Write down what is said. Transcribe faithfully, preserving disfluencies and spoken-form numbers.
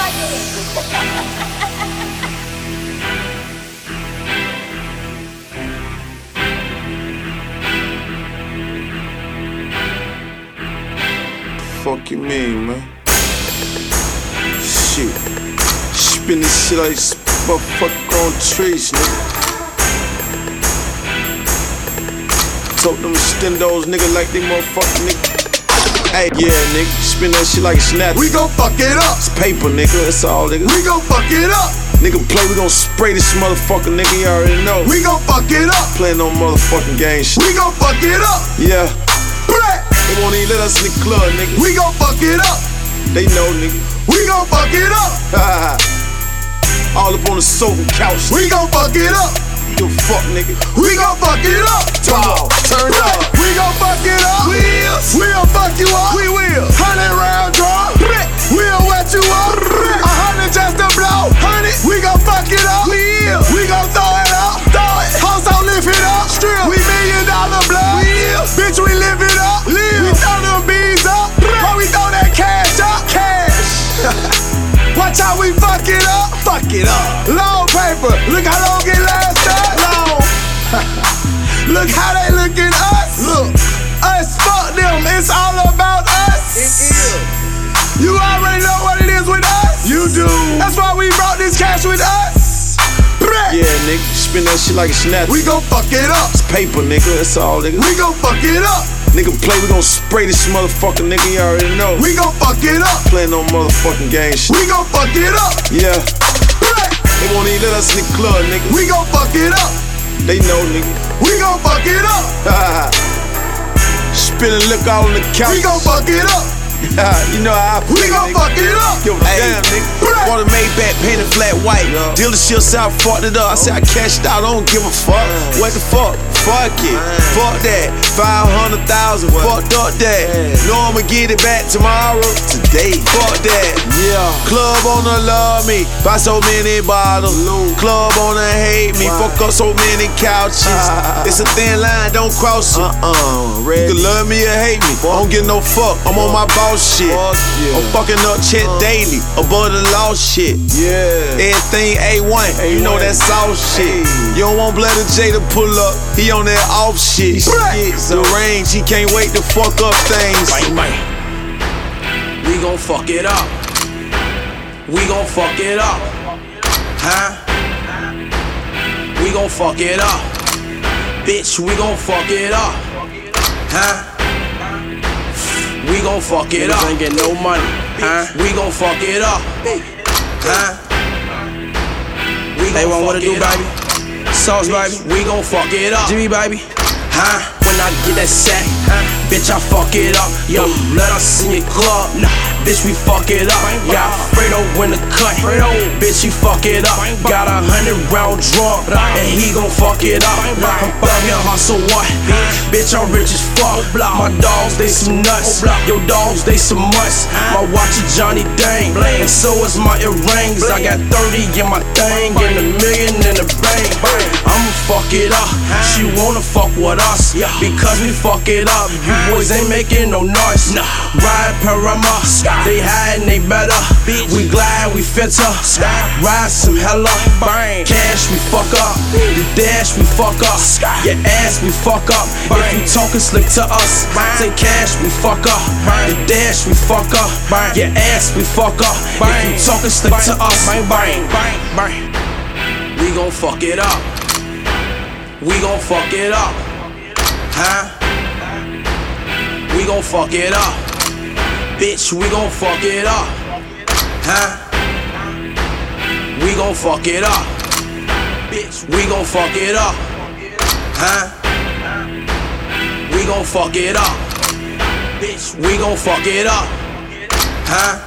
Fuck you mean, man? Shit. Spin this shit like motherfucker on trees, nigga. Told them stendos, nigga, like they motherfucking nigga. Hey, yeah, nigga, spin that shit like a snap. We gon' fuck it up. It's paper, nigga, that's all, nigga. We gon' fuck it up. Nigga play, we gon' spray this motherfucker, nigga, you already know. We gon' fuck it up. Playing on motherfucking game shit. We gon' fuck it up. Yeah. Brat. They won't even let us in the club, nigga. We gon' fuck it up. They know, nigga. We gon' fuck it up. All up on the sofa couch. We gon' fuck it up. You fuck, nigga. We gon' fuck it up. Turn up, turn up. We gon' fuck it up. Will. We'll fuck you up. We will. Hundred round draw. We'll wet you up. A hundred just to blow. Hundred. We gon' fuck it up. Will. We gon' throw it up. Throw it. House on lift it up. Strip. We million dollar blood. Will. Bitch, we live it up. Live. We throw them bees up. While we throw that cash up. Cash. Watch how we fuck it up. Fuck it up. Long paper. Look how long it lasts us. Long. Look how they look at us. Look. Us, fuck them. It's all about us. It is. You already know what it is with us. You do. That's why we brought this cash with us. Yeah, nigga, spin that shit like a snap. We gon' fuck it up. It's paper, nigga, that's all, nigga. We gon' fuck it up. Nigga play, we gon' spray this motherfucker, nigga, you already know. We gon' fuck it up. Playing on motherfucking game shit. We gon' fuck it up. Yeah. They won't even let us in the club, nigga. We gon' fuck it up. They know, nigga. We gon' fuck it up. Spinning liquor all on the couch. We gon' fuck it up. You know how I feel, We gon' nigga. fuck it up. Yo, damn, nigga. Bought a Maybach, painted flat white. Yeah. Dealership said I fucked it up. I said I cashed out, I don't give a fuck. What the fuck? Fuck it. Fuck that. five hundred thousand. Fucked up that. Know I'ma get it back tomorrow. Today. Fuck that. Yeah. Club owner love me. Buy so many bottles. Club owner hate me. Fuck up so many couches. It's a thin line, don't cross it. Uh-uh. You can love me or hate me. I don't give no fuck. I'm on my boss shit. I'm fucking up Chet Daily. Above the law shit. Yeah. Everything A one. You know that sauce shit. You don't want Bloody J to pull up. He on that off shit. The range, he can't wait to fuck up things. Bang, bang. We gon' fuck it up. We gon' fuck it up. Huh? We gon' fuck it up. Bitch, we gon' fuck it up. Huh? We gon' fuck it up. Ain't get no money. Huh? We gon' fuck it up. Huh? We gon' fuck what it do, baby? Sauce, baby. We gon' fuck it up. Jimmy, baby. Huh? When I get that sack, huh? Bitch, I fuck it up. Yo, let us in your club. Nah, bitch, we fuck it up. Yeah, Fredo in the cut. Bitch, he fuck it up. Got a hundred round draw, and he gon' fuck it up. I'm up here hustle what? Bitch, I'm rich as fuck. My dogs, they some nuts. Yo, dogs, they some mutts. My watch is Johnny Dang, and so is my earrings. I got thirty in my thing, and a million in the bank. I'ma fuck it up. She wanna fuck with us because we fuck it up. You boys ain't making no noise. Ride Parama, they hide and they better. We glide, we fit her. Ride some hella. Cash, we fuck up. The dash, we fuck up. Your ass, we fuck up. If you talking slick to us, say cash, we fuck up. The dash, we fuck up. Your ass, we fuck up. If you talking slick to us, we gon' fuck it up. We gon' fuck it up. Huh? We gon' fuck it up. Bitch, we gon' fuck it up. Huh? We gon' fuck it up. Bitch, we gon' fuck it up. Huh? We gon' fuck it up. Bitch, we gon' fuck it up. Huh?